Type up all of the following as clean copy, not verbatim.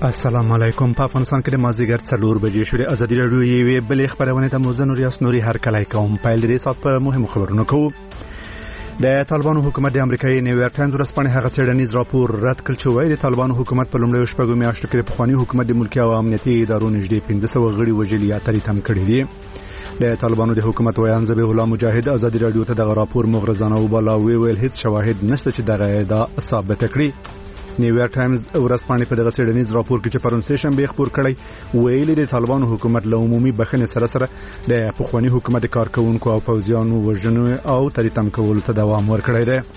السلام علیکم. په افغانستان کې د مازدیګر 4 بجې شوې. ازادي راډیو یې بلې خبرونه ته موزن ریاست نوري هر کله کوم پایل دې سات په مهمو خبرونو کوو. د طالبانو حکومت د امریکایي نیویارک ټایمز ورځپاڼې هغه څېړنیز راپور رد کړ چې وایي د طالبانو حکومت په لومړیو شپږو میاشتو کې د پخواني حکومت د ملکي او امنیتي ادارو نږدې 1500 غړي وژلي یا تم کړي دي. د طالبانو د حکومت ویان ذبیح الله مجاهد ازادي راډیو ته د راپور مغرضانه او بلاوي ویل هیڅ شواهد نشته چې دغه ادعا ثابت کړي. نیویارک ټایمز ورځپاڼې په دغه څېړنیز راپور کې چې پرون سه شنبه خبر کړی ویلي د طالبانو حکومت له عمومي بخښنې سره د پخواني حکومت کارکونکو او پوځیانو وژنو او تم کولو ته دوام ورکړی دی.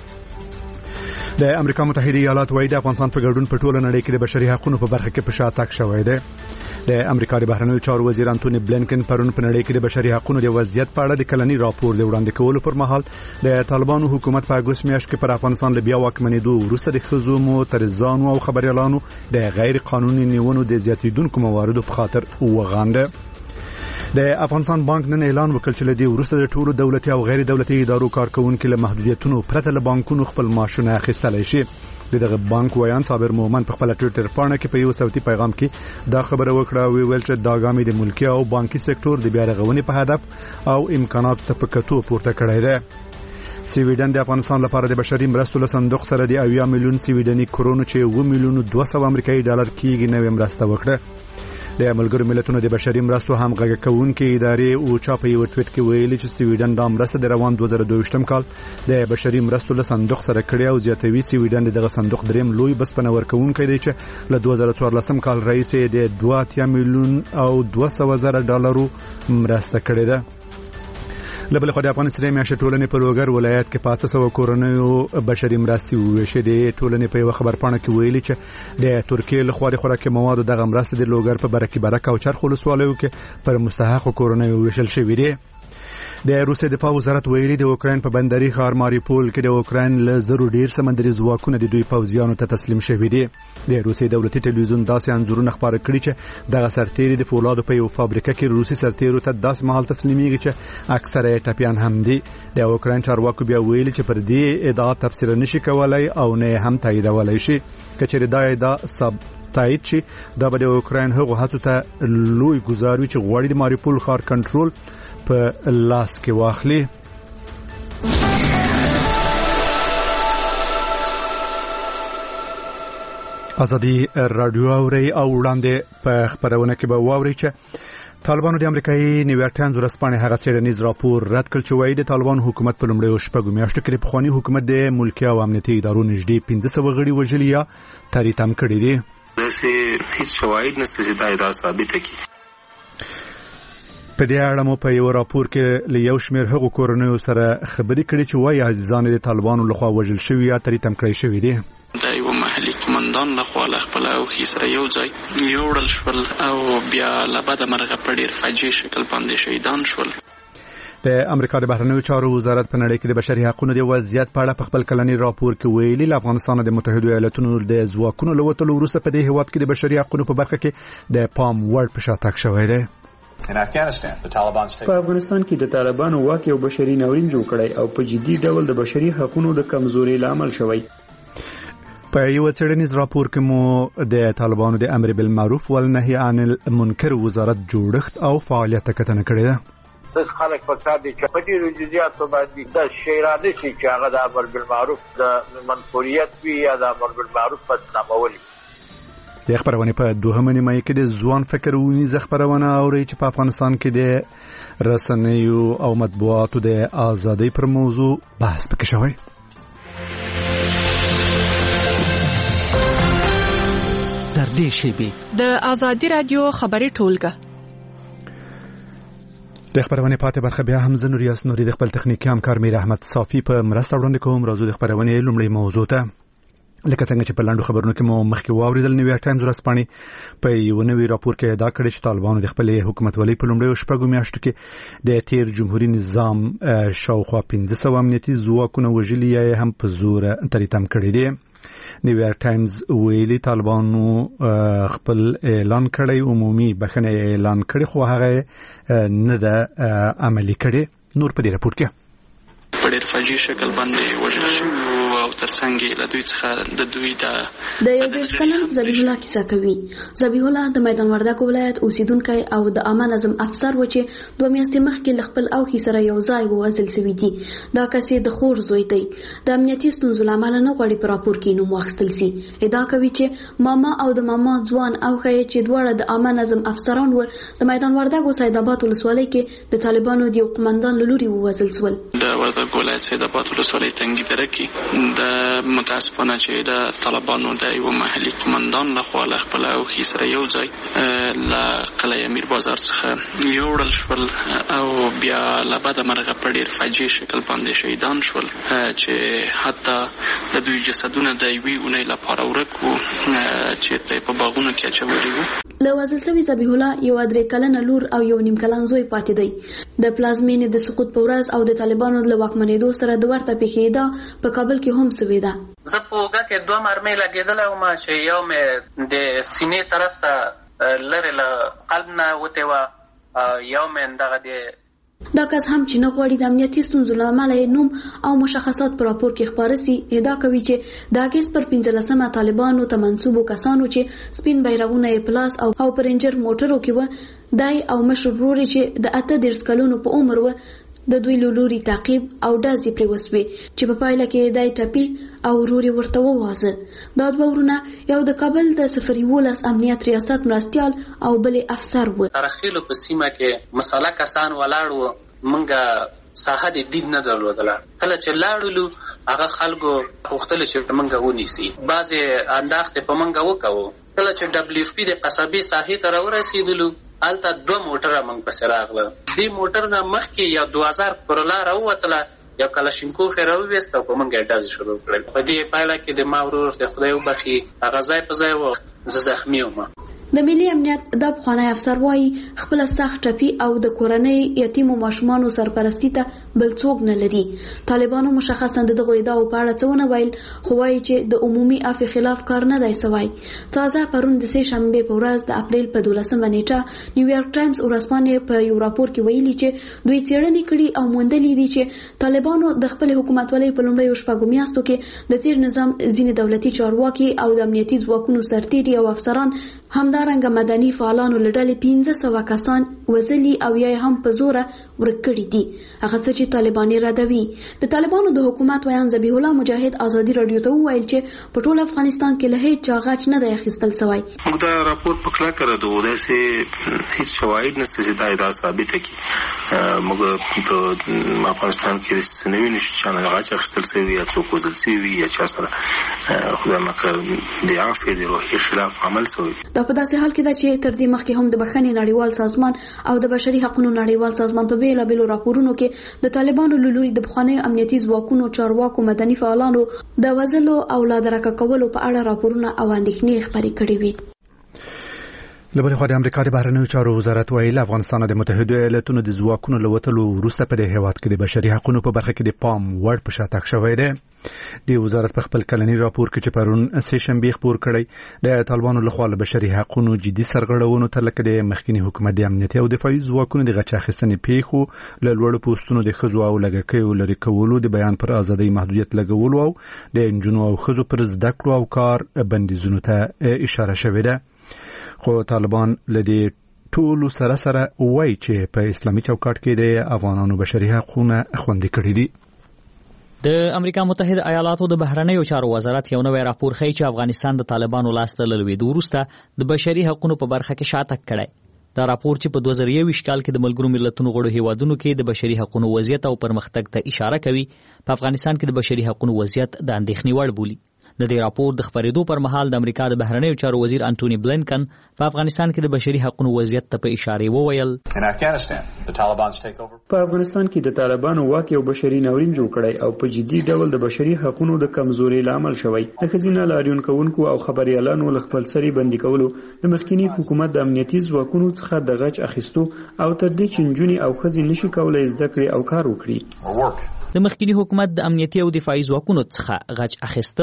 د امریکا متحده ایالات وايي د افغانستان په ګډون په ټوله نړۍ کې د بشري حقوقو په برخه کې په شا تګ شوی دی. د امریکا د بهرنیو چارو وزیر انټونی بلینکن پرون په نړۍ کې د بشري حقوقو د وضعیت په اړه د کلنی راپور د وړاندې کولو پر مهال د طالبانو حکومت په اګوست میاشت کې پر افغانستان له بیا واکمنېدو وروسته د خزو معترضانو او خبريالانو د غیر قانوني نیونو د زیاتیدونکو مواردو په خاطر وغانده. د افغانستان بانک نن اعلان وکړ چې لدی وروسته د ټولو دولتي او غیر دولتي ادارو کارکونکو له محدودیتونو پرته له بانکونو خپل معاشونه اخیستلای شي. دغه بانک ویان صابر مومن په خپل ټوئیټر پاڼه کې په یو صوتي پیغام کې دا خبره وکړه او ویل چې دا ګامې د ملکي او بانکي سکتور د بیا رغونې په هدف او امکانات ته په کتو پورته کړی دی. سویډن د افغانستان لپاره د بشري مرستو له صندوق سره د 80 میلیون سویډني کرونو چې 1 میلیون 200 امریکایي ډالر کېږي نوې مرسته وکړه. د ملګرو ملتونو د بشري مرستو همغږي کوونکې ادارې او چا په یو ټویټ کې ویلي چې سویډن د مرسته د روان 2022م کال د بشري مرستو له صندوق سره کړی او زیاتوي سویډن دغه صندوق دریم لوی بسپنه ورکوونکی دی چې له 2014م کال رئیس د 2 میلیون او 200,000 ډالرو مرسته کړې ده. لبل خو د افغانستان میاشت ټولنې په لوګر ولایت کې 500 کورنیو بشري مرستې وویشلې دي. ټولنې په یو خبر پاڼه کې ویلي چې د ترکیه له خوا د خوراکي موادو دغه مرستې د لوګر په برکه او چرخ ولسوالیو کې پر مستحق کورنیو ویشل شوې دي. د روسیې دفاع وزارت ویلي د اوکراین په بندري ښار ماریپول کې د اوکراین له زرو ډیر سمندري ځواکونه د دوی پوځیانو ته تسلیم شوي دي. د روسیې دولتي ټلویزیون داسې انځورونه خبرې کړي چې دغه سرتیري د فولادو په یو فابریکه کې روسي سرتیرو ته داسې مهال تسلیمېږي چې اکثره ټپيان هم دي. د اوکراین چارواکو بیا ویلي چې پر دې ادعا تفسیر نشي کولای او نه هم تاییدولای شي. کچېرې دا ادعا تایید شي دا به د اوکراین هغو هڅو ته لوی ګزاروي چې غواړي د ماریپول ښار کنټرول په لاس کې واخلي. ازادي رادیو اوري او وړاندې په خبرونه کې به واوري چې طالبانو د امریکایي نیویارک ټایمز ورځپاڼې هغه څېړنیز راپور رد کړ چې وایي د طالبانو حکومت په لومړیو شپږو میاشتو کې د پخواني حکومت د ملکي او امنیتي ادارو نږدې 1500 غړي وژلي یا تم کړي دي. داسې هیڅ شواهد نشته چې دا ادعا ثابت کړي. په دې اړه مو په یو راپور کې له یو شمېر هغو کورنیو سره خبرې کړې چې وایي عزیزان د طالبانو لخوا وژل شوي یا تم کړي شوي دي. د یو محلي قومندان لخوا له خپل اوښي سره یو ځای یوړل شول او بیا له بده مرغه په ډېر فجیع شکل باندې شهیدان شول. د امریکا د بهرنیو چارو وزارت په نړۍ کې د بشري حقوقو د وضعیت په اړه په خپل کلنی راپور کې ویلي له افغانستان د متحده ایالاتونو د ځواکونو له وتلو وروسته په دې هیواد کې د بشري حقوقو په برخه کې د پام وړ په شا تګ شوی دی. په افغانستان کې د طالبانو واک یو بشري ناورین جوړ کړی او په جدي ډول د بشري حقوقو د کمزوري لامل شوی. په یو څېړنیز راپور کې مو د طالبانو د امر بالمعروف والنهي عن المنکر وزارت جوړښت او فعالیت کتنه کړې ده. د خلک په ساده کې په ډیرو جزئیاتو باندې د شیراده شي چې هغه د امر بالمعروف د منفوریت وی یا د امر بالمعروف په نامولي. د خبرونه په دوهمه نیمه کې د ځوان فکر ونیزه خبرونه اوري چې په افغانستان کې د رسنیو او مطبوعاتو د ازادۍ پر موضوع بحث پکې شوی. در دې شیبي د ازادي رادیو خبري ټولګه د خبرونه پاتې برخه بیا هم زنور یاس نوري د خپل تخنیکی همکار میر احمد صافي په مرسته وړاندې کوم. راځو د خبرونه لومړی موضوع ته. لکه څنګه چې په لاندو خبرونو کې مو مخکې واوریدل نیویارک ټایمز ورځپاڼې په یو نوي راپور کې ادعا کړې چې طالبانو د خپل حکومتولۍ په لومړیو شپږو میاشتو کې د تیر جمهوریت نظام شاوخوا 1500 امنیتي ځواکونه وژلي یا هم په زور تم کړي دي. نیویارک ټایمز ویلي طالبانو خپل اعلان کړی عمومي بخښنه اعلان کړی خو هغه نه ده عملي کړي. نور په دې راپور کې په ډېر فجیع شکل باندې وژل شوي او او ترڅنګ له دوی څخه د دوی د یو ډیر کلن ذبیح الله کیسه کوي. ذبیح الله د میدان وردګ ولایت اوسیدونکی او د عامه نظم افسر و چې 2 میاشتې مخکې له خپل اوښي سره یو ځای ووژل شوی دی. دا کس د خور زوی دی. د امنیتي ستونزو له امله نه غواړي په راپور کې نوم واخیستل شي. ادعا کوي چې ماما او د ماما ځوان اوښی چې دواړه د عامه نظم افسران و د میدان وردګ او سید آباد ولسوالۍ کې د طالبانو د یو قمندان له لوري ووژل شول. د وردګ ولایت سید آباد ولسوالۍ تنګي دره کې د متاسفانه چې د طالبانو د یو محلي قمندان لخوا له خپل اوښي سره یو ځای له قلعه امیر بازار څخه یوړل شول او بیا له بده مرغه په ډېر فجیع شکل باندې شهیدان شول چې حتی د دوی جسدونه د یوې اونۍ لپاره ورک وو چېرته په باغونو کې اچولي وو. له وژل شوي ذبیح الله یو 3 کلنه لور او یو 9 کلن زوی پاتې دی. د پلازمینې د سقوط په ورځ او د طالبانو له واکمنېدو سره د ورته پیښې په کابل کې هم شوې ده. زه په اوږه کې 2 مرمۍ لګېدلی وم چې یو مې د سینې طرف ته لرې له قلب نه وتې وه، یو مې دغه د دا کس هم چې نه غواړي د امنیتي ستونزو له امله نوم او مشخصات په راپور کې خپاره سي. ادعا کوي چې د اګست پر 15مه طالبانو ته منسوبو کسانو چې سپین بیرغونه یې پلاس او پرنجر موټرو کې و دای او مشر ورور چې د 18 کلونو په عمر و د دوی لوري تعقیب او ډازې پرې وسوي چې په پایله کې دای ټپي او ورور ورته ووازه. دا دوه ورونه یو د کابل د 011 امنیت ریاست مرستیال او بلې افسر و. ترخیلو په سیمه کې مساله کسان ولاړ وو، منګه ساحه د دید نه درلودله. کله چې لاړلو هغه خلکو غوښتل چې منګه ونیسي، بعضې انداختې په منګه وکوو. کله چې WFP د قصبې ساحې ته راورسېدلو هلته 2 موټره موږ پسې راغله. دې موټر نه مخکې یو 2000 پر لاره ووتله، یو کلاشینکوف یې راوویست او په موږ یې ډزې شروع کړل. په دې پایله کې د ما ورور د خدای وبخي هغه ځای په ځای و، زه زخمي وم. د ملي امنیت د پخوانی افسر وایي خپل سخت ټپي او د کورنۍ یتیمو ماشومانو سرپرستی ته بل څوک نه لري. طالبانو مشخصا دغه ادعاو په اړه څه ونه ویل، خو وایي چې د عمومي عفو خلاف کار نه دی سوی. تازه پرون د سه شنبه په ورځ د اپریل په 12مه نیټه نیویارک ټایمز ورځپاڼې په یو راپور کې ویلي چې دوی څېړنې کړي او موندلي دي چې طالبانو د خپل حکومتولۍ په لومړیو شپږو میاشتو کې د تیر نظام ځینې دولتي چارواکي او د امنیتي ځواکونو سرتیري او افسران همدارنګه مدني فعالانو له ډلې 1500 کسان وژلي او یا هم په زوره ورک کړي دي. هغه څه چې طالبان ردوي. د طالبانو د حکومت ویان ذبیح الله مجاهد ازادي رادیو ته وویل چې په ټول افغانستان کې له هیڅ چا غچ نه دی اخیستل شوی. موږ دا راپور په کلکه ردو، داسې هیڅ شواهد نشته چې دا ادعا ثابته کړي. موږ په افغانستان کې څه نه وینو چې چا نه غچ اخیستل شوی یا څوک وژل شوي یا چا سره خدای مکړه د عفو د روحي خلاف عمل شوی. دا په داسې حال کې ده چې تر دې مخکې هم د بخښنې نړیوال سازمان او د بشري حقوقو نړیوال سازمان په بیلابیلو راپورونو کې د طالبانو له لوري د پخوانیو امنیتي ځواکونو چارواکو مدني فعالانو د وژلو او لا درکه کولو په اړه راپورونه او اندېښنې خپرې کړې وي. له بلې خوا د امریکا د بهرنیو چارو وزارت ویلي افغانستان د متحده ایالاتونو د ځواکونو له وتلو وروسته په دې هېواد کې د بشري حقوقو په برخه کې د پام وړ په شاتګ شوی دی. د وزارت په خپل کلنی راپور کې چې پرون سه شنبه خبر کړی د طالبانو لخوا له بشري حقوقو جدي سرغړونو تر لکه د مخکنی حکومت د امنیتي او دفاعي ځواکونو د غچ اخیستنې پیښو له لوړو پوسټونو د خزو او لګکیو لري کولو د بیان پر ازادۍ محدودیت لګولو او د انجونو او خزو پر زده کړو او کار بندیزونو ته اشاره شوې ده. خو طالبان لدی ټول سره وایي چې په اسلامي چوکاټ کې د افغانانو بشري حقوقونه خوندي کړي دي. د امریکا متحده ایالاتو د بهرنیو چارو وزارت یو نوی راپور ښیي چې افغانستان د طالبانو لاسته لوېدو وروسته د بشري حقوقو په برخه کې شاتګ کړی. دا راپور چې په 2021 کال کې د ملګرو ملتونو غړو هیوادونو کې د بشري حقوقو وضعیت او پرمختګ ته اشاره کوي، په افغانستان کې د بشري حقوقو وضعیت د اندېښنې وړ بولي. د دې راپور د خبرېدو پر مهال د امریکا د بهرنیو چارو وزیر انټونی بلینکن په افغانستان کې د بشري حقوقو وضعیت ته په اشاره وویل. په افغانستان کې د طالبانو واک یو بشري ناورین جوړ کړی او په جدي ډول د بشري حقوقو د کمزوري لامل شوی. د خزینه لاریون کوونکو او خبريالانو له خپل سری بندي کولو د مخکنی حکومت د امنیتي ځواکونو څخه د غچ اخیستو او تر دې چې نجونې او ښځې نشي کولای زده کړي او کار وکړي. د مخکنی حکومت د امنیتي او دفاعي ځواکونو څخه غچ اخیستل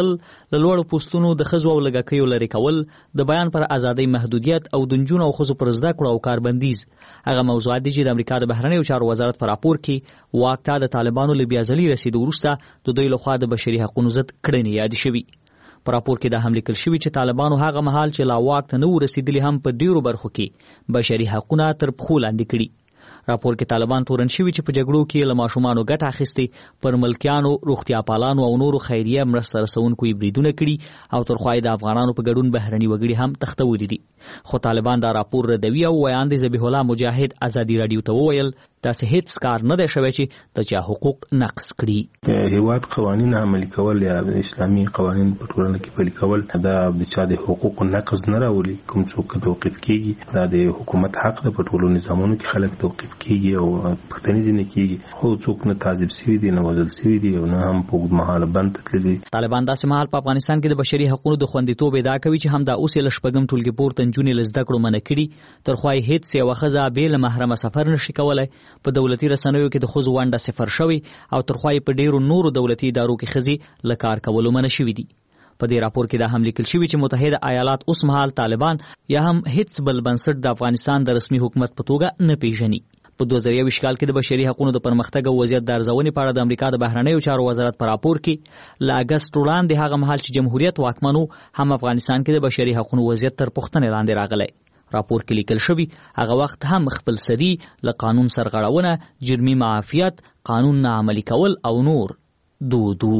له لوړو پوستونو د ښځو او لږکیو لرې کول، د بیان پر ازادۍ محدودیت او د نجونو او ښځو پر زده کړو او کاربندیز هغه موضوعات دي چې د امریکا د بهرنیو چارو وزارت په راپور کې واک ته د طالبانو له بیازلي رسیدو وروسته د دوی لخوا د بشري حقونو ضد کړنې یادې شوي. په راپور کې دا هم لیکل شوي چې طالبانو هغه مهال چې لا واک ته نه ورسېدلي هم په ډیرو برخو کې بشري حقونه تر پښو لاندې کړي. راپور کې طالبان تورن شوي چې په جګړو کې له ماشومانو ګټه اخیستې، پر ملکیانو، روغتیا پالانو او نورو خیریه مرسته رسونکو بریدونه کړي او تر خوا د افغانانو په ګډون بهرني وګړي هم تختولي دي. خو طالبان دا راپور ردوي او ویاند ذبیح الله مجاهد ازادي رادیو ته وویل تاسو هیڅ کار نه دی شوی چې د چا حقوق نقض کړي. هیواد قوانین عملي کول یا اسلامي قوانین په ټولنه کې پلي کول دا د چا د حقوق نقض نه راولي. کوم څوک توقیف کیږي دا د حکومت حق ده، په ټولو نظامونو کې خلک توقیف کیږي او پښتني ځینې کیږي، خو څوک نه تعذيب شوی دي، نه وژل شوی دي او نه هم په اوږد مهاله بند تللي. طالبان داسې مهال په افغانستان کې د بشري حقوقو د خوندیتوب ادعا کوي چې هم دا اوس له شپږم ټولګي پورته نجونې له زده کړو منع کړي، تر خوا یې هیڅ یوه ښځه بې له محرمه سفر نشي کولی. په دولتي رسنیو کې د ښځو ونډه صفر شوی او تر خوا یې په ډیرو نورو دولتي ادارو کې ښځې له کار کولو منع شوي دي. په دې راپور کې دا هم لیکل شوي چې متحده ایالات اوس مهال طالبان یا هم هیڅ بل بنسټ د افغانستان د رسمي حکومت په توګه نه پیژني. په 2021 کال کې د بشري حقوقو د پرمختګ او وضعیت د ارزونې په اړه د امریکا د بهرنیو چارو وزارت په راپور کې له اګست وړاندې هغه مهال چې جمهوریت واکمنو هم افغانستان کې د بشري حقوقو وضعیت تر پوښتنې لاندې راغلی. راپور کې لیکل شوی هغه وخت هم خپل سری له قانون سرغړونه، جرمي معافیت، قانون نه عملي کول او نور دودو.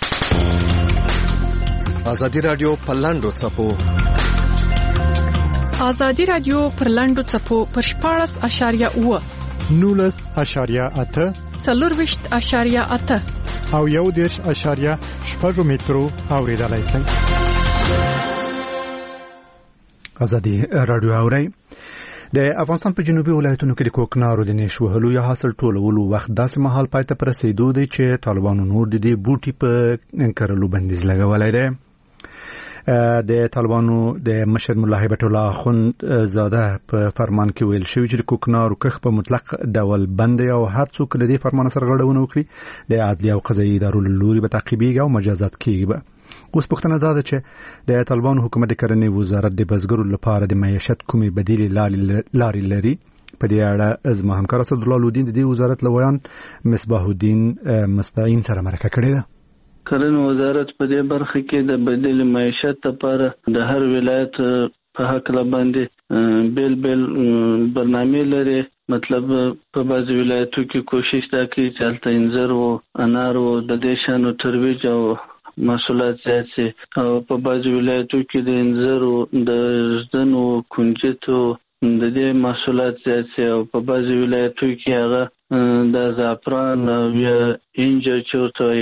ازادي رادیو په لاندو څپو ازادي رادیو پر لاندو څپو پر 14.8 19.8 40.8 او 1.8 مترو اوریدلای شئ. ازادي رادیو اوري د افغانستان په جنوبي ولایتونو کې د کوکنارو د نشو وهلو یا حاصل ټولولو وخت داسې مهال پای ته رسیدو دی چې طالبانو نور د دې بوټي په کرلو بندیز لګولای دی. د طالبانو د مشر ملا هیبت الله اخوند زاده په فرمان کې ویل شوی چې کوکنارو کښ په مطلق ډول بند او هر څوک د دې فرمان سره غړونه وکړي د عدلي او قضایي ادارو لوري به تعقیبېږي او مجازات کیږي. اوس پوښتنه دا ده چې د طالبانو حکومت د کرنې وزارت د بزګرو لپاره د معیشت کومې بدیل لارې لري. په دې اړه زما همکار اسدالله لودین د دې وزارت لویان مصباح الدین مستعین سره مرکه کړې ده. کرنې وزارت په دې برخه کې د بدیل معیشت لپاره د هر ولایت په حق باندې بیل برنامه لري. مطلب په بعض ولایتو کې کوشش دا کوي چې هلته انځر او انار او د دې شانو ترویج او محصولات زیات شي، او په بعض ولایتو کې د انځر او د زدن او کنجد او د دې محصولات زیات شي، او په بعض ولایتو کې هغه د زعفران او یا انجر چورت او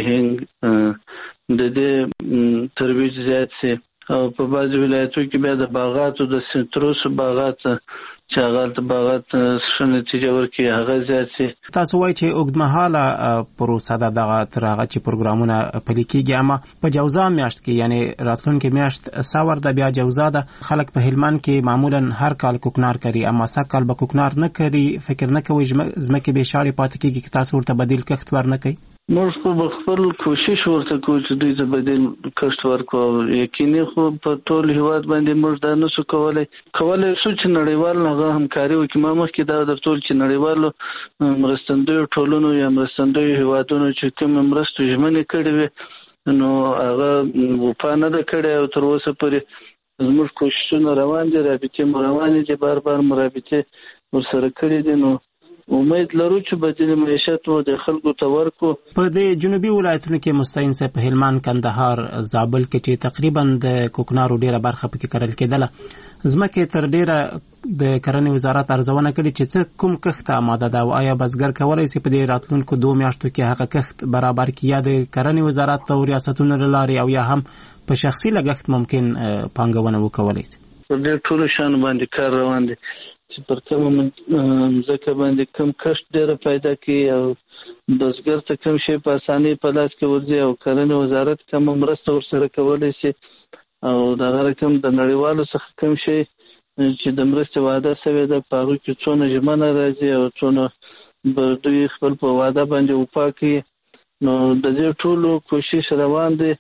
هنګ د دې ترویج زیات شي، او په بعض ولایتو کې بیا د باغاتو د سنتروس باغات چې هغه د باغات ښه نتیجه ورکړي هغه زیات شي. تاسو وایي چې اوږدمهاله پروسه ده دغه تر هغه چې پروګرامونه پلي کېږي، اما په جوزا میاشت کې یعنی راتلونکې میاشت ساور ده بیا جوزا ده. خلک په هلمند کې معمولا هر کال کوکنار کوي، اما سږ به کوکنار نه کوي. فکر نه کوي ځمکې بې شاړې پاتې کېږي که تاسو ورته بدیل کښت ورنه کوي؟ موږ خو خپل کوشش ورته کوو چې دوی ته بدیل کښت ورکړو. یقیني خو په ټول هیواد باندې موږ دا نشو کولی شو چې نړیوال هغه همکاري وکړي. ما مخکې دا درته چې نړیوالو مرستندویو ټولنو یا مرستندویو هیوادونو چې کوم مرستو ژمنې کړې وي نو هغه وفا نه ده کړې، او تر اوسه پورې زموږ کوششونه روان دي، رابطې مو روانې دي، بار مرابطې ورسره کړې دي. نو امید لرو چې بدیل معیشت مو د خلکو ته ورکو. په دې جنوبي ولایتونو کې مستعین صاحب په هلمند، کندهار، زابل کې چې تقریبا د کوکنارو ډیره برخه پکې کرل کېدله، ځمکې تر ډیره د کرنې وزارت ارزونه کړې چې څه کوم کښت آماده ده، او آیا بزګر کولی شي په دې راتلونکو 2 میاشتو کې هغه کښت برابر کړي، یا د کرنې وزارت او ریاستونو له لارې او یا هم په شخصي لګښت ممکن پانګونه وکولی شي؟ په دې ټولو شیانو باندې کار روان دی چې پر کومه ځمکه باندې کوم کښت ډېره پیدا کوي او بزګر ته کوم شی په اسانۍ په لاس کې ورځي، او کرنې وزارت کومه مرسته ورسره کولی شي، او دغه رقم د نړیوالو څخه کوم شی چې د مرستې وعده شوې ده په هغوی کې څونه ژمنه راځي او څونه به دوی خپل په وعده باندې وفا کوي. نو د دې ټولو کوشش روان دی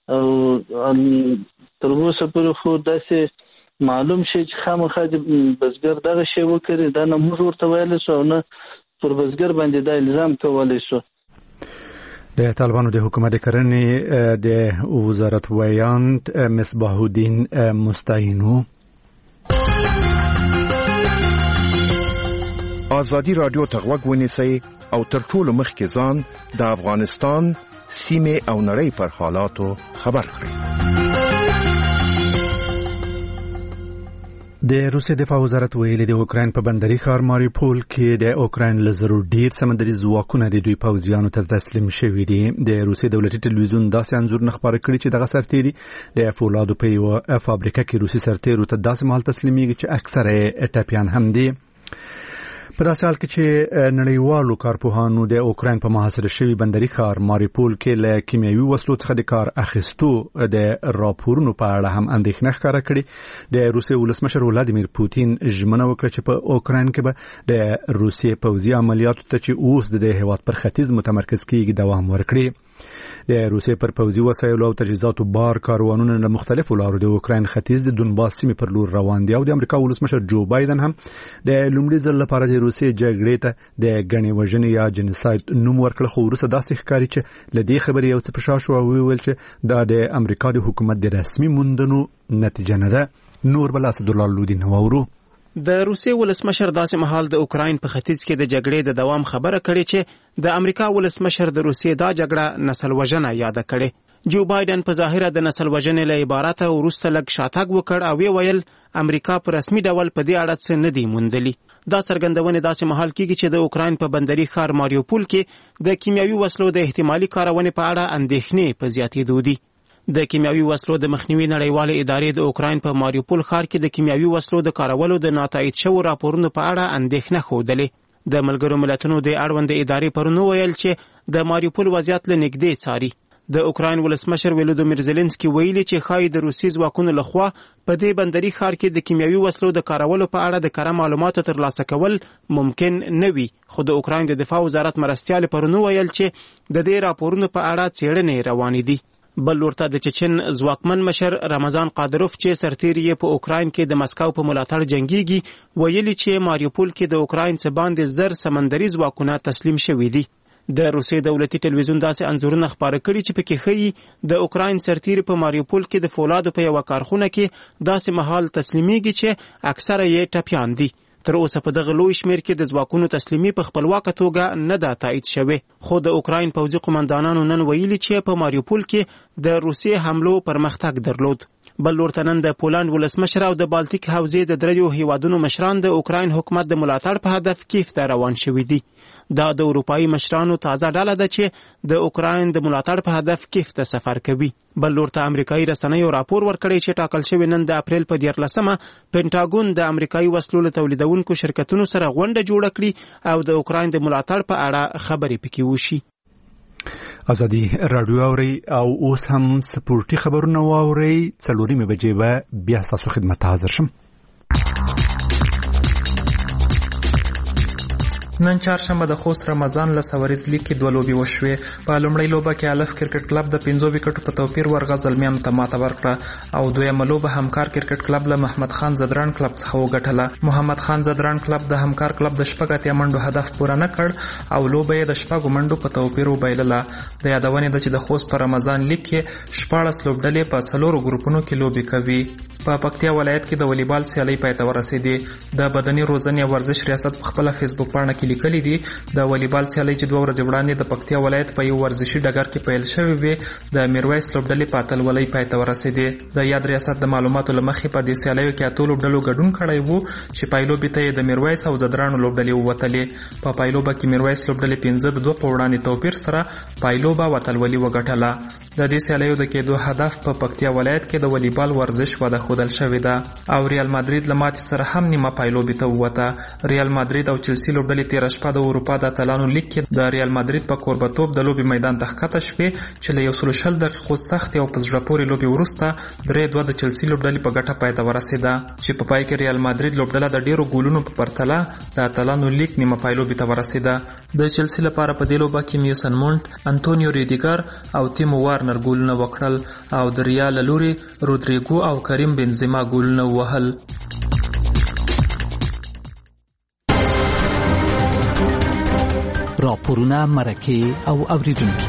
او تر اوسه پورې خو داسې معلوم شي چې خامخا بزګر دغه شی وکړي دا نه موږ ورته ویلی سو او نه پر بزګر باندې دا الزام کولی سو. د طالبانو د حکومت کرنې د وزارت ویاند مصباح الدین مستعینو. آزادی رادیو ته غوږ ونیسئ او تر ټولو مخکې ځان د افغانستان سیمې او نړۍ پر حالاتو خبر کړئ. د روسیې دفاع وزارت ویلي د اوکراین په بندري ښار ماریوپول کې د اوکراین له زرو ډیر سمندري ځواکونه د دوی پوځیانو ته تسلیم شوي دي. د روسیې دولتي ټلویزیون داسې انځورونه خپاره کړي چې دغه سرتیري د فولادو په یوه فابریکه کې روسي سرتیرو ته داسې مهال تسلیمیږي چې اکثره یې ټپیان هم دي. په داسې حال کې چې نړیوالو کارپوهانو د اوکراین په محاصره شوي بندري ښار ماریوپول کې له کیمیاوي وسلو څخه د کار اخیستو د راپورونو په اړه هم اندېښنه ښکاره کړې. د روسیې ولسمشر ولادیمیر پوتین ژمنه وکړه چې په اوکراین کې به د روسیې پوځي عملیاتو ته چې اوس د هېواد پر ختیځ متمرکز کېږي دوام ورکړي. د روسیې پر پوځي وسایلو او تجهیزاتو بار کاروانونه له مختلفو لارو د اوکراین ختیځ د دونباس سیمې پر لور روان دي او د امریکا ولسمشر جو بایدن هم د لومړي ځل لپاره د روسیې جګړې ته د ګڼې وژنې یا جنساید نوم ورکړ، خو وروسته داسې ښکاري چې له دې خبرې یو څه په شا شو او وویل چې دا د امریکا د حکومت د رسمي موندنو نتیجه نه ده. نور بل اسدالله لودین واورو. د روسیې ولسمشر داسې مهال د اوکراین په ختیځ کې د جګړې د دوام خبره کړې چې د امریکا ولسمشر د روسیې دا جګړه نسل وژنه یاد کړې. جو بایدن په ظاهره د نسل وژنې له عبارته وروسته لږ شاتګ وکړ او ویل امریکا په رسمي ډول په دې اړه څه نه دی موندلي. دا څرګندونه داسې مهال کېږي چې د اوکراین په بندري ښار ماریوپول کې د کیمیاوي وسلو د احتمالي کارونې په اړه اندېښنې په زیاتېدو دي. د کیمیاوي وسلو د مخنیوي نړیوالې ادارې د اوکراین په ماریوپول ښار کې د کیمیاوي وسلو د کارولو د ناتایید شوو راپورونو په اړه اندېښنه ښودلې. د ملګرو ملتونو د اړوند ادارې پرون ویل چې د ماریوپول وضعیت له نږدې څاري. د اوکراین ولسمشر ولودیمیر زيلنسکي ویلي چې ښایي د روسي ځواکونو لخوا په دې بندري ښار کې د کیمیاوي وسلو د کارولو په اړه د کره معلوماتو ترلاسه کول ممکن نه وي، خو د اوکراین د دفاع وزارت مرستیال پرون ویل چې د دې راپورونو په اړه څېړنې روانې دي. بل ورته د چچن ځواکمن مشر رمضان قادروف چې سرتیری په اوکراین کې د مسکو په ملاتړ جنگيږي ویلي چې ماریوپول کې د اوکراین څخه باندې زر سمندري ځواکونه تسلیم شوي دي. د روسیې دولتي ټلویزیون داسې انځورونه خپاره کړي چې پکې ښیي د اوکراین سرتیری په ماریوپول کې د فولادو په یوه کارخونه کې داسې مهال تسلیمیږي چې اکثره یې ټپیان دي. تر اوسه په دغه لوی شمیر کې د ځواکونو تسلیمي په خپلواکه توګه نه ده تایید شوې، خو د اوکراین پوځي قومندانانو نن ویلي چې په ماریوپول کې د روسیې حملو پرمختګ درلود. بل ورته نن د پولند ولسمشر او د بالتیک حوزې د دریو هیوادونو مشران د اوکراین حکومت د ملاتړ په هدف کیف ته روان شوي دي. دا د اروپایي مشرانو تازه ډله ده چې د اوکراین د ملاتړ په هدف کیف ته سفر کوي. بل ورته امریکایي رسنیو راپور ورکړی چې ټاکل شوی نن د اپریل په 14مه پینټاګون د امریکایي وسلو له تولیدونکو شرکتونو سره غونډه جوړه کړي او د اوکراین د ملاتړ په اړه خبرې پکې وشي. ازادي رادیو اوري او اوس هم سپورتي خبرونه واوري. 4:30 بجې به بیا تاسو خدمت ته حاضر شم. نن چهارشنبه د خوست رمضان له سوریز لیگ کې دوه لوبې وشوې. په لومړۍ لوبه کې الف کرکټ کلب د 5 وکټو په توپیر ورغ زلمیانو ته ماته ورکړه او دویمه لوبه همکار کرکټ کلب له محمد خان زدران کلب څخه وګټله. محمد خان زدران کلب د همکار کلب د 8 منډو هدف پوره نه کړ او لوبه یې د 6 منډو په توپیر وبایلله. د یادونې ده چې د خوست په رمضان لیگ کې 14 لوبډلې په 4 ګروپونو کې لوبې کوي. په پکتیا ولایت کې د والیبال سیالۍ پای ته ورسېدې. د بدني روزنې او ورزش ریاست په خپل فیسبوک پاڼه کې لیکلي دي د والیبال سیالۍ چې 2 ورځې وړاندې د پکتیا ولایت په یو ورزشي ډګر کې پیل شوې وې د میرویس لوبډلې په اتلولۍ پای ته ورسېدې. د یاد ریاست د معلوماتو لمخې په دې سیالیو کې 8 لوبډلو ګډون کړی وو چې پایلوبې ته د میرویس او زدرانو لوبډلې ووتلې. په پایلوبه کې میرویس لوبډلې 15-2 په وړاندې توپیر سره پایلوبه وتلولي وګټله. د دې سیالیو د کېدو هدف په پکتیا ولایت کې د والیبال ورزش وده پرېښودل شوې ده او ریال مادرید له ماتې سره هم نیمه پای لوبې ته ووته. ریال مادرید او چلسي لوبډلې تېره شپه د اروپا د اتلانو لیګ کې د ریال مادرید په کوربتوب د لوبې میدان ته ښکته شوې چې له 120 دقیقو سختې او په زړه پورې لوبې وروسته 3-2 د چلسي لوبډلې په ګټه پای ته ورسېده چې په پای کې ریال مادرید لوبډله د ډېرو ګولونو په پرتله د اتلانو لیګ نیمه پای لوبې ته ورسېده. د چلسي لپاره په دې لوبه کې میوسن مونټ، انټونیو ریډیګر او تیمو وارنر ګولونه وکړل او د ریال لوري رودریګو او کریم بنزما ګولونه وهل. راپورونه، مرکې او اوریدونکي.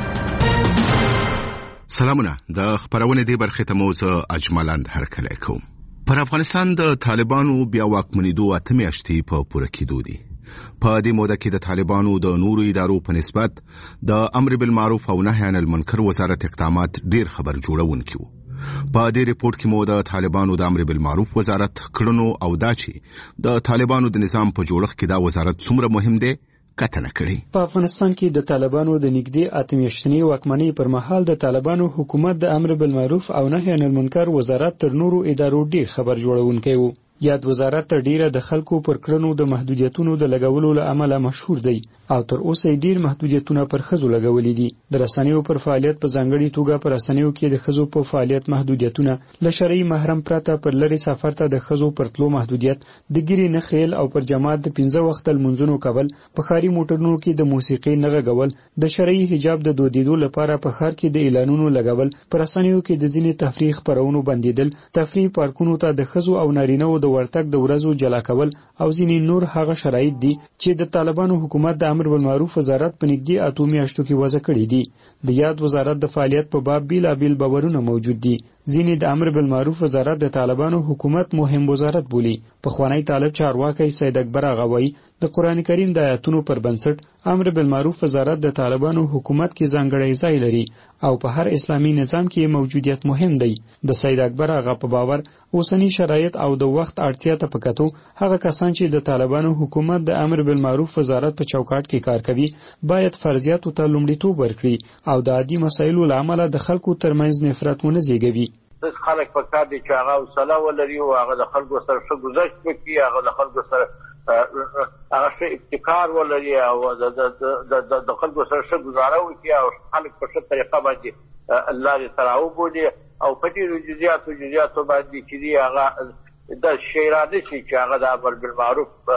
سلامونه. د خبرونه دی برخه ته موزه اجمالاند هرکلی کوم. پر افغانستان د طالبانو بیا واکمنېدو 8 میاشتې په پوره کېدو دي. په دې موده کې د طالبانو د نورو ادارو په نسبت د امر بالمعروف او نهي عن المنکر وزارت اقدامات ډیر خبر جوړونکي وو. په دې ریپورت کې مو د طالبانو د امر بالمعروف وزارت کړنو او دا چې د طالبانو د نظام په جوړښت کې دا وزارت څومره مهم دی کتنه کړي. په افغانستان کې د طالبانو د نږدې 8 میاشتنۍ واکمنۍ پر مهال د طالبانو حکومت د امر بالمعروف او نهي عن المنکر وزارت تر نورو ادارو ډیر خبر جوړونکی وو. یاد وزارت ډیره د خلکو پر کړنو د محدودیتونو د لګولو له امله مشهور دی او تر اوسه ډیر محدودیتونه پر خزو لګولې دي. د رسنیو پر فعالیت په ځانګړي توګه پر رسنیو کې د خزو په فعالیت محدودیتونه، له شرعي محرم پرته پر لري سفر ته د خزو پر تلو محدودیت، د ګيري نه خیل او پر جماعت د 15 وخت المنځونو کول، په خاري موټرونو کې د موسیقي نه غږول، د شرعي حجاب د دودیدو لپاره په خار کې د اعلانونو لګول، پر رسنیو کې د ځینې تفریح خبرونو بندیدل، تفریح پارکونو ته د خزو او نارینه‌و د ورتګ د ورځو جلا کول او ځینې نور هغه شرایط دي چې د طالبانو حکومت د امر بالمعروف وزارت په نږدې 8 میاشتو کې وضع کړي دي. د یاد وزارت د فعالیت په باب بیلابیل باورونه موجود دي. ځینې د امر بالمعروف وزارت د طالبانو حکومت مهم وزارت بولي. پخوانی طالب چارواکي سید اکبر اغاوی د قران کریم د آیاتونو پر بنسټ امر بالمعروف وزارت د طالبانو حکومت کې ځانګړی ځای لري او په هر اسلامي نظام کې موجودیت مهم دی. د سید اکبر اغا په باور اوسنی شرایط او د وخت اړتیا ته پکاتو هغه کسان چې د طالبانو حکومت د امر بالمعروف وزارت په چوکاټ کې کار کوي باید فرضیاتو ته لومړیتوب ورکړي او د عادي مسایلو له امله د خلکو ترمنځ نفرت ونه زیږوي. د خلک په کار دي چې هغه وسله ولري او هغه د خلکو سره ښه گذشت وکړي، هغه د خلکو سره هغه ښه ابتکار ولري او د خلکو سره ښه گزاره وکړي او خلک په ښه طریقه باندې الله دې سره وبولي او په ډېرو جزئیاتو باندې چې دي هغه د شی اراده شي چې هغه د امر بالمعروف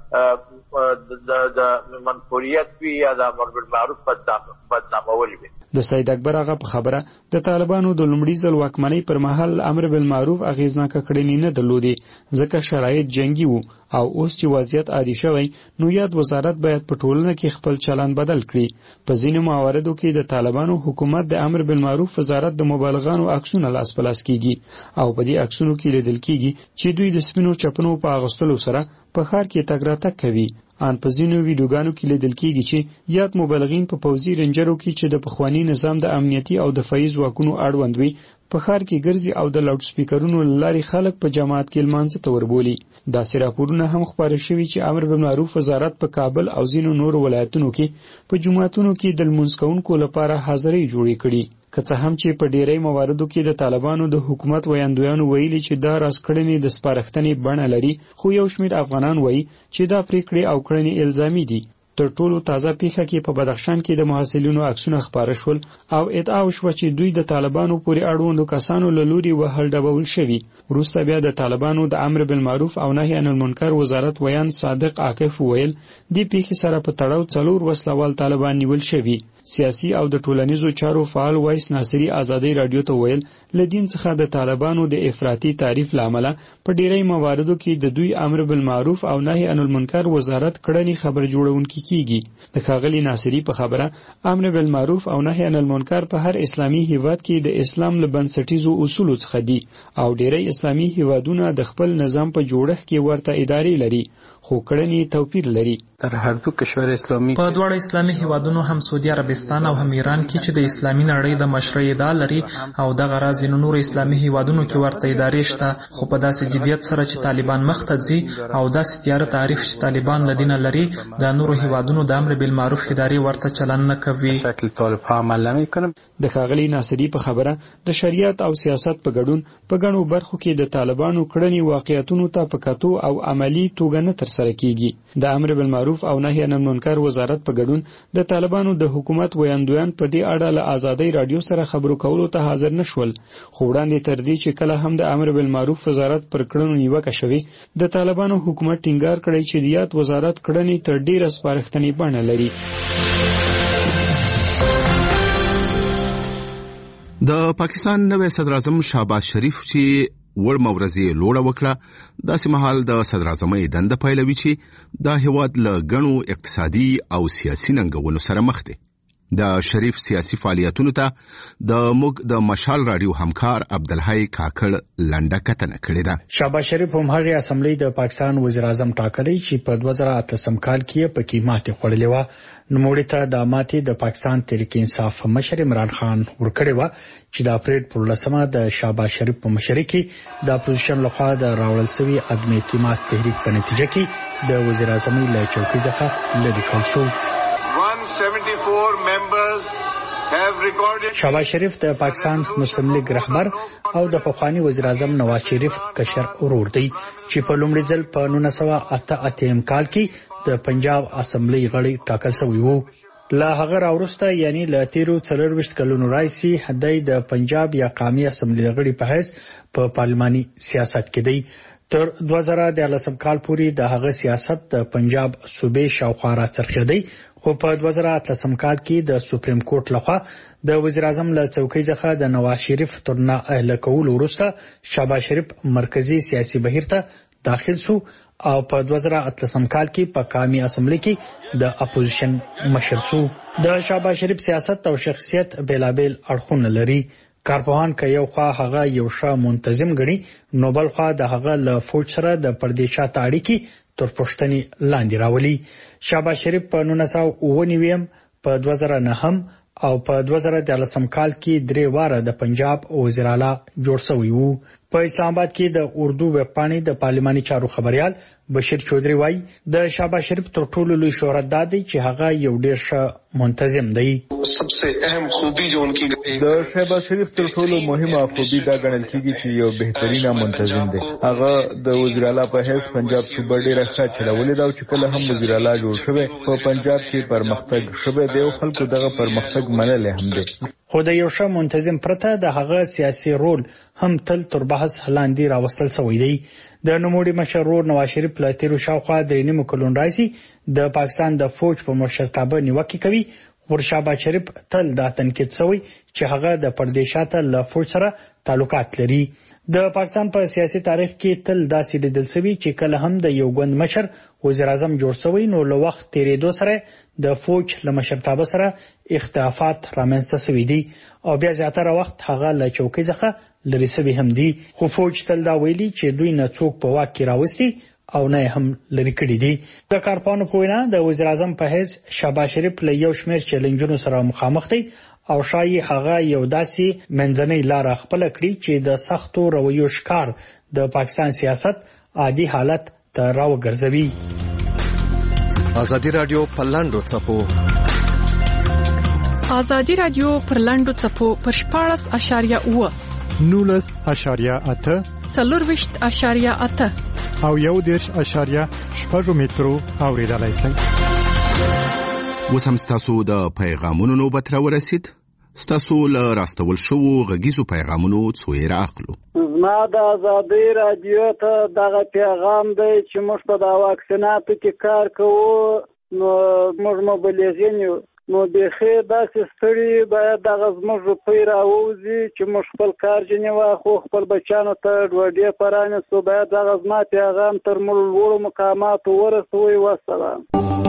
د منفوریت وي یا د امر بالمعروف بدنامول وي. د سید اکبر هغه په خبره د طالبانو د لومړي ځل واکمنۍ پر مهال امر بالمعروف اغیزناکه کړنې نه درلودې ځکه شرایط جنگي وو او اوس چې وضعیت عادي شوی نو یاد وزارت باید په ټولنه کې خپل چلند بدل کړي. په ځینو مواردو کې د طالبانو حکومت د امر بالمعروف وزارت د مبالغانو عکسونه لاس په لاس کیږي او په دې عکسونو کې لیدل کیږي چې دوی د سپینو چپنو په اغوستلو سره په ښار کې تګ راتګ کوي. ان په ځینو ویډیوګانو کې لیدل کیږي چې یاد مبالغین په پوځي رنجرو کې چې د پخوانی نظام د امنیتي او دفاعي ځواکونو اړوند وي په ښار کې ګرځي او د لاوډ سپیکرونو لاري خلک په جماعت کې لمانځه ته وربولي. داسې راپورونه هم خبرې شوي چې امر بالمعروف وزارت په کابل او ځینو نورو ولایتونو کې په جماعتونو کې د لمونځ کوونکو لپاره حاضرۍ جوړې کړي. که څه هم چې په ډیری مواردو کې د طالبانو د حکومت ویاندویانو ویلي چې دا راسکړنې د سپارښتنې بڼه لري، خو یو شمېر افغانان وایي چې دا پریکړې او کړنې الزامي دي. تر ټولو تازه پیښه کې په بدخشان کې د محصلینو عکسونه خپاره شول او ادعا وشوه چې دوی د طالبانو پورې اړوندو کسانو له لوري وهل ډبول شوي. وروسته بیا د طالبانو د امر بالمعروف او نهي عن المنکر وزارت ویان صادق عاکف ویل دې پیښې سره په تړاو 4 وسلوال طالبان نیول شوي. سیاسي او د ټولنیزو چارو فعال وایس ناصری ازادي رادیو ته ویل لدین څخه د طالبانو د افراطي تعریف لامل په ډیری مواردو کې د دوی امر بالمعروف او نهي عن المنکر وزارت کړنی خبر جوړونکي کیږي. د ښاغلي ناصری په خبره امر بالمعروف او نهي عن المنکر په هر اسلامي هیواد کې د اسلام له بنسټیزو اصولو څخه دي او ډیری اسلامي هیوادونه د خپل نظام په جوړښت کې ورته ادارې لري خو کړنی توپیر لري. در هر دو کشور اسلامي په دواړو اسلامي هیوادونو هم سعودي عربستان او هم ایران کې چې د اسلامي نړۍ د مشرۍ ادعا لري او دغه راز نور اسلامي هیوادونو کې ورته ادارې شته، خو په داسې جدیت سره چې طالبان مخ ته ځي او داسې تیاره تعریف چې طالبان لدینه لري، د نورو هیوادونو د امر بالمعروف ادارې ورته چلن نه کوي. شکل طالب ها عمل نمیکنه. د ښاغلي ناصري په خبره د شریعت او سیاست په ګډون په ګڼو برخو کې د طالبانو کړنې واقعیتونو ته په کتو او عملی توګه نه ترسره کیږي. د امر بالمعروف او نهي عن المنکر وزارت په ګډون د طالبانو د حکومت ویاندویان په دې اړه له آزادۍ رادیو سره خبرو کولو ته حاضر نشول، خو وړاندې تر دې چې کله هم د امر بالمعروف وزارت پر کړنو نیوکه شوې، د طالبانو حکومت ټینګار کړی چې د یاد وزارت کړنې تر ډیره سپارښتنې بڼه لري. د پاکستان نوی صدر اعظم شهباز شریف چې ورمه ورځې لوړه وکړه، داسې مهال د صدر اعظمۍ دنده پیلوي چې د هیواد له ګڼو اقتصادي او سیاسي ننګونو سره مخ دی. د شریف سیاسي فعالیتونو ته د موږ د مشال رادیو همکار عبدالحی کاکړ لنډه کتنه کړې ده. شهباز شریف هم هغه اسمبلی د پاکستان وزیر اعظم ټاکلی چې په 2008 کال کې په کې ماتې خوړلې و. نوموړي ته د ماتې د پاکستان تحریک انصاف مشر عمران خان ورکړی و چې د اپریل پر 10 د شهباز شریف په مشرۍ کې د اپوزیشن لخوا د راوړل شوی عدم اعتماد تحریک په نتیجه کې د وزیر اعظم له چوکۍ څخه لرې کړل شو. 174 members have recorded. شهباز شریف د پاکستان مسلم لیگ رهبر او د پخوانی وزیر اعظم نواز شریف کشر ورور دی چې په لومړي ځل په 1988 کال کې د پنجاب اسمبلی غړی ټاکل شوی وو. له هغه راوروسته یعنی له 13 کلونو راځي هدای د پنجاب یا قومي اسمبلی غړي په حیث په پارلماني سیاست کې دی. تر 2013 کال پورې د هغه سیاست د پنجاب صوبې شاوخوا راڅرخېدی، خو په 2013 کال کې د سپریم کورټ لخوا د وزیر اعظم له چوکۍ څخه د نواز شریف تر نه اهل کول وروسته شهباز شریف مرکزی سیاسي بهیر ته داخل شو او په 2013 کال کې په قومي اسمبلی کې د اپوزیشن مشر شو. د شهباز شریف سیاست او شخصیت بیلابل اړخونه لري. کارپوهان که یو خوا هغه یو ښه منتظم ګڼي، نو بل خوا د هغه له فوج سره د پردې شاته اړیکې تر پوښتنې لاندې راولي. شهباز شریف په 1999 په 2009 او په 2013 کال کې 3 واره د پنجاب وزیر اعلی جوړ شوی وو. په اسلام آباد کې د اردو ویب پاڼې د پارلماني چارو خبريال بشیر چودري وایي د شهباز شریف تر ټولو لوی شهرت دا دی چې هغه یو ډیر ښه منتظم دی. सबसे अहम खूबी जो उनकी د شهباز شریف تر ټولو مهمه خوبي دا ګڼل کېږي چې یو بهترینه منتظم دی. هغه د وزیر اعلی په حیث پنجاب صوبه ډیره ښه چلولې ده او چې کله هم وزیر اعلی جوړ شوی په پنجاب کې پرمختګ شوی دی او خلکو دغه پرمختګ منل هم دی. خو د یو ښه منتظم پرته د هغه سیاسي رول هم تل تر بحث لاندې راوستل شوی دی. د نوموړي مشر نواز شریف له تیرو شاوخوا 3 کلونو راځي د پاکستان د فوج په مشرتابه نیوکه کوي. ور شهباز شریف تل دا تنقید شوی چې هغه د پردې شاته له فوج سره تعلقات لري. د پاکستان په سیاسي تاریخ کې تل داسې لیدل شوی چې کله هم د یو ګوند مشر وزیر اعظم جوړ شوی نو له وخت تیریدو سره د فوج له مشرتابه سره اختلافات رامنځته شوي دي او بیا زیاتره وخت هغه له چوکۍ څخه لرې شوي هم دي. خو فوج تل دا ویلي چې دوی نه څوک په واک کې راوستي او نه هم لري کړی دي. د کارپانو په وینا د وزیر اعظم په حیث شهباز شریف له یو شمېر چیلنجونو سره مخامخ دی او شایي هغه یو داسې منځنۍ لار خپل کړی چې د سختو رویو ښکار د پاکستان سیاست عادي حالت ته راوګرځوي. ازادي رادیو پر لاندو څپو ازادي رادیو پر لاندو څپو پر 14.8 19.8 4.8 او 1.8 مترو اوریدلای شئ. اوس هم ستاسو د پیغامونو نوبت راورسید. ستاسو له راستول شوو غږیزو پیغامونو څو یې راخلو. زما د ازادي رادیو ته دغه پیغام دی چې موږ په د واکسیناتو کې کار کوو نو موږ مبلغین یو نو بخې داسې ستړي باید دغه زموږ روپۍ راووځي چې موږ خپل کار جنې واخو خپل بچانو ته ډوډۍ پرانیستو باید دغه زما پیغام تر لوړو مقاماتو ورسوي. وسلام.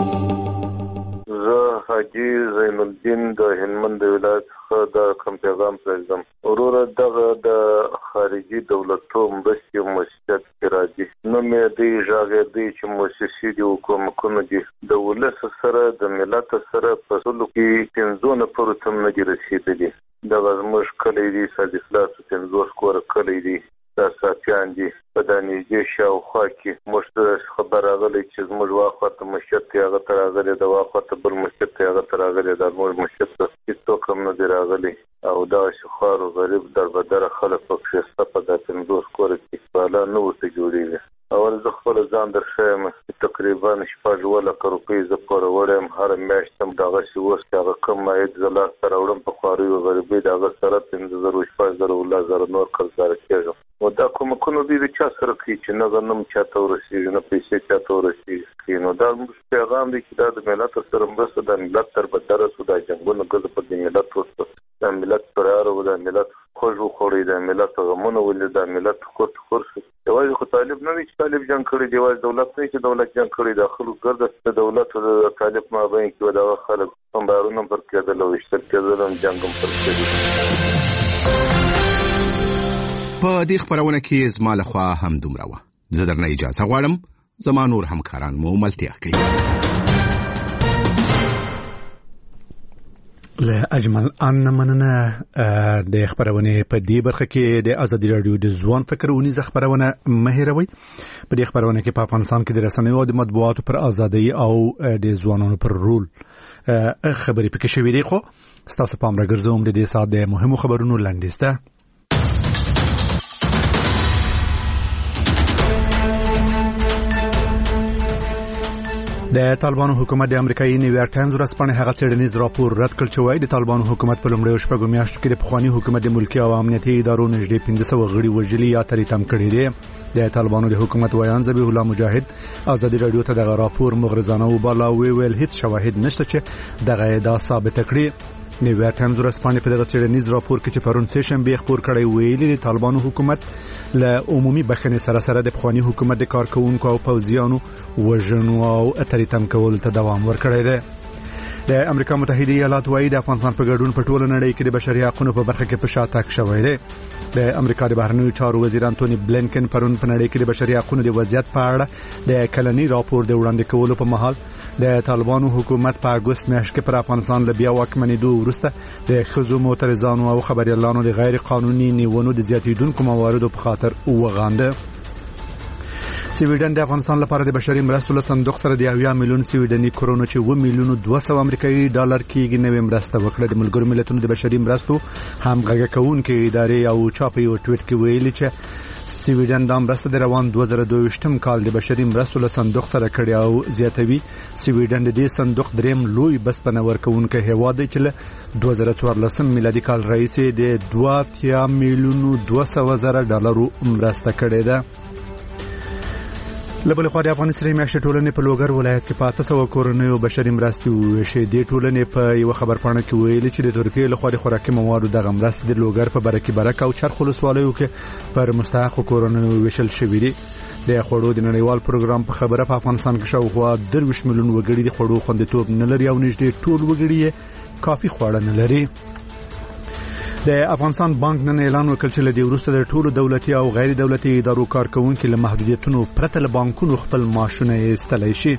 زه حاجي زین الدین د هلمند ولایت څخه د کوم پیغام پرېږدم. وروره دغه د خارجي دولتونو مرستې مسؤلیت کې راځي نومې دی ژغې دی چې مؤسسې دي حکومتونه دي د ولس سره د ملت سره په سلو کې 15 نفر تم نه دي رسیدلي د غزمش کلی دي صادق لاس 15 کور کلی دي د ساتيان دي په دانیږي شاوخوا کې مشترک خبر راغلی چې زموږ واخته مشت هغه تر راغلی د واخته بل مشت هغه تر راغلی د موږ مشت هیڅ کوم نه دی راغلی او دا شخار غریب دربدر خلک په شپه د 15 کور کې بالا نو څه جوړیږي اول زه خپل ځان درښیم تقریبا 14 روپۍ ز پر وړم هر میاشت هم دغه شی وس هغه کم ماید زلا سره وړم په خواري او غریبي دغه سره 15,000 الله زره نور قرضدار کېږم نو دا کومه دي چې سره کې چې نه غنم چاته ورسیږي نه پیسې چاته ورسیږي نو دا پیغام دی چې د ملت سره مرسته د ملت تر بدره سو د جنگونو غږ په د ملت وسته د ملت پراره او د ملت خوشو خوري د ملت غمونه ولې د ملت کوت خورس یوازې خو طالب نه چې طالب جنگ کړي دی یوازې دولت نه چې دولت جنگ کړي د خلکو ګرځي د دولت او د طالب مابین کې دا خلک هم بارونه پر کېدل او اشتراک کېدل هم جنگ هم پر کېدل په دې خبرونه کې زما له خوا هم دومره وه زه درنه اجازه غواړم زما نور همکاران مو ملتیا کوي له اجمل ان مننه د خبرونه په دې برخه کې د ازادي رادیو د ځوان فکر اونیز خبرونه مهیروي په دې خبرونه کې په افغانستان کې د رسنیو او د مطبوعاتو پر ازادي او د ځوانانو پر رول خبرې پکې شوې دي خو تاسو په امر ګرځوم د دې ساعت د مهمو خبرونو لاندې د طالبانو حکومت د امریکایي نیویارک ټایمز ورځپاڼې هغه څېړنیز راپور رد کړ چې وایي د طالبانو حکومت په لومړیو شپږو میاشتو کې د پخواني حکومت د ملکي او امنیتي ادارو نږدې 1500 غړي وژلي یا تریتم کړي دي د طالبانو د حکومت ویان ذبیح الله مجاهد ازادي رادیو ته دغه راپور مغرضانه وباله ویل هیڅ شواهد نشته چې دغه ادعا ثابت کړي نیویارک ټایمز ورځپاڼې په دغه څېړنیز راپور کې چې پرون سه شنبه خبر کړی ویلي د طالبانو حکومت له عمومي بخښنې سره د پخواني حکومت د کارکونکو او پوځیانو وژنو او تریتم کول ته دوام ورکړی دی د امریکا متحده ایالات وايي د افغانستان په ګډون په ټوله نړۍ کې د بشري حقوقو په برخه کې په شاتګ شوی دی د امریکا د بهرنیو چارو وزیر انټونی بلینکن پرون په نړۍ کې د بشري حقوقو د وضعیت په اړه د کلنی راپور د وړاندې کولو په مهال د طالبانو حکومت په اگست میاشت کې پر افغانستان له بیا واکمنېدو وروسته د خزو معترضانو او خبريالانو د غیر قانوني نیونو د زیاتیدونکو مواردو په خاطر وغانده سویډن د افغانستان لپاره د بشري مرستو له صندوق سره د 10 میلیون سویډني کرونو چې 1 میلیون 200 امریکایي ډالر کېږي نوې مرسته وکړه د ملګرو ملتونو د بشري مرستو همغږي کوونکې ادارې او چاپ یو ټویټ کې ویلي چې سویډن د مرستو د روان 2022 کال د بشري مرستو له صندوق سره کړی او زیاتوي سویډن د دې صندوق دریم لوی بسپنه ورکوونکی هیواد دی چې له 2014 میلادي کال راهیسې د 2 میلیون 200 ډالرو مرسته کړې ده لبل خو د افغانستان میاشتې ټولنې په لوګر ولایت کې 500 کورنۍ او بشري مرستې وشي د ټولنې په یو خبرپاڼه کې ویلي چې د ترکیې له خوا د خوراکي موادو د مرستې د لوګر په برکه او چرخ ولسوالیو کې پر مستحق کورنۍ وشل شوې دي د خوړو د نړیوال پروګرام په خبره په افغانستان کې شاوخوا 23 میلیون وګړي د خوړو خوندیتوب نه لري او نږدې ټول وګړي کافي خواړه نه لري د افغانستان بانک نن اعلان وکړ چې لدی ورسته د ټولو دولتي او غیر دولتي ادارو کارکونکو له محدودیتونو پرته له بانکونو خپل معاشونه استلای شي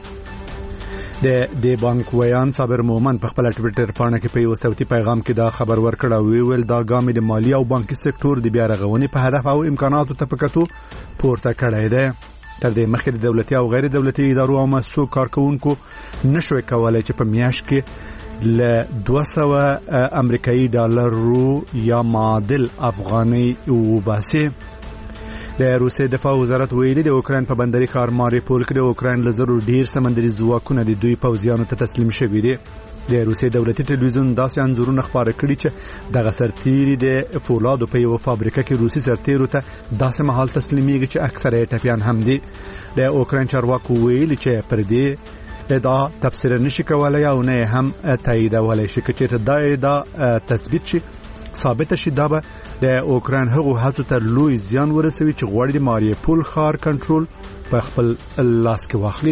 د بانک ویان صابر مومن په خپل ټویټر باندې کې په یو صوتي پیغام کې دا خبر ورکړ او ویل دا ګام د مالی او بانکي سکتور د بیا رغونې په هدف او امکاناتو ته پکتو پورته کړی دی تر دې مخکې د دولتي او غیر دولتي ادارو او مؤسسو کارکونکو نشوي کولای چې په میاشت کې ل 200 امریکایي ډالرو یا معادل افغاني وباسي د روسي دفاع وزارت ویلي د اوکرين په بندري ښار ماریپول کې د اوکرين له زرو ډیر سمندري ځواکونه د دوی پوځیانو ته تسلیم شوي دي د روسي دولتي ټلویزیون داسې انځورونه خبره کړي چې دغه سرتیري د فولادو په یو فابریکه کې روسي سرتیرو ته داسې مهال تسلیمېږي چې اکثره ټپيان هم دي د اوکرين چارواکو ویلي چې پر دې ادعا تفسیر نشي کولای او نه هم تاییدولای شي چې دا ادعا تثبیت شي ثابت شي دا به د اوکرين هغو هڅو ته لوی زیان ورسوي چې غواړي د ماریپول ښار کنټرول په خپل لاس کې واخلي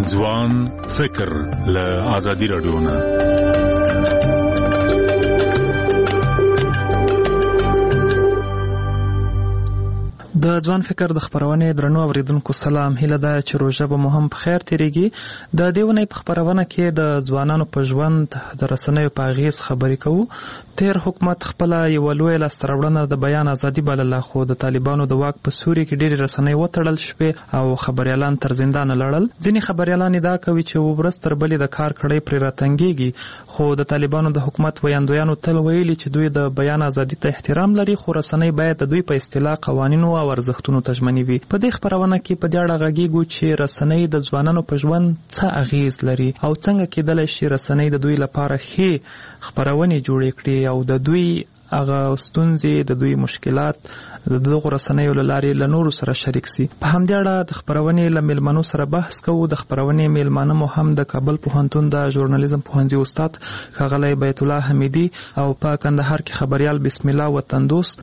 ځوان فکر له ازادي رادیو نه. د ځوان فکر د خبرونه درنو اوریدونکو سلام. هیله ده چې روژه به مو هم په خیر تیریږي. د دې ونې په خبرونه کې د ځوانانو په ژوند د رسنیو په اغیز خبرې کوو. تیر حکومت خپل یو لوی لاستراوړنه د بیان ازادي بلله، خو د طالبانو د واک په سوري کې ډېری رسنۍ وتړل شوې او خبريالان تر زندان لړل. ځینې خبريالان دا کوي چې ورځ تر بلې د کار کړۍ پر راتنګيږي، خو د طالبانو د حکومت ویاندویانو تل ویلي چې دوی د بیان ازادي ته احترام لري، خو رسنۍ باید د دوی په اصطلاح قوانینو او ارزښتونو ته ژمنې وي. په دې خبرونه کې په دې اړه غږیږو چې رسنۍ د ځوانانو په ژوند څه اغیز لري او څنګه کېدلی شي رسنۍ د دوی لپاره ښې خبرونه جوړې کړي او د دوی هغه ستونزې، د دوی مشکلات د دغه رسنیو له لارې له نورو سره شریک سي. په همدې اړه د خبرونې له میلمنو سره بحث کوو. د خبرونې میلمانه مو هم د کابل پوهنتون د ژورنالیزم پوهنځي استاد ښاغلی بیت الله حمیدي او په کندهار کې خبريال بسم الله وطن دوست